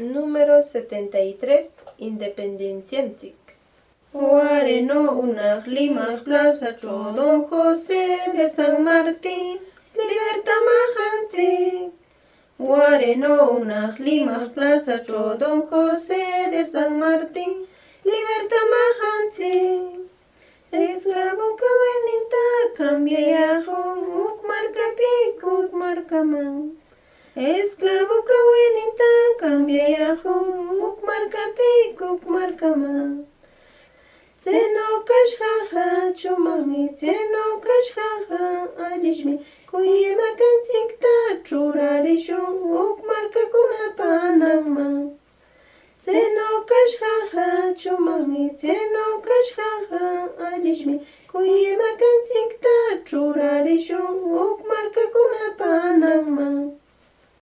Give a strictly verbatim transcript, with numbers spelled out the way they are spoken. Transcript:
Número setenta y tres. Independencianchik. Guareno una Lima Plaza Don José de San Martín, Libertad Majanchi. Guareno una Lima Plaza Don José de San Martín, Libertad Majanchi. Esclavo cabenita cambia yajón, uk marca pico, uk marca man. Esclavo cabenita cambia yajón, uk marca pico, uk marca man. Tseno kashhaha chumami, tseno kashhaha adishmi, kuyema kansikta churarishun, uk marca kuna panangman. Tseno kashhaha chumami, tseno kashhaha adishmi, kuyema kansikta churarishun, uk marca kuna panangman.